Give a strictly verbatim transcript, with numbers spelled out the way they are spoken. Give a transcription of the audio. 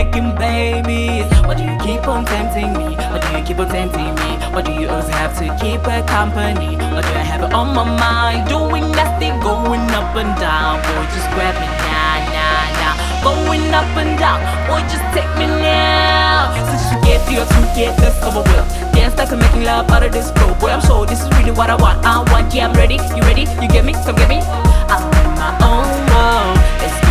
making babies? Why do you keep on tempting me? Why do you keep on tempting me? Why do you always have to keep her company? Why do I have it on my mind? Doing nothing, going up and down. Boy, just grab me now, now, now. Going up and down, boy, just take me now. Since you get to your to get this over with. Dance like I'm making love out of this flow. Boy, I'm sure this is really what I want. I want, yeah, I'm ready. You ready? You get me? Come get me. I'm in my own world. Let's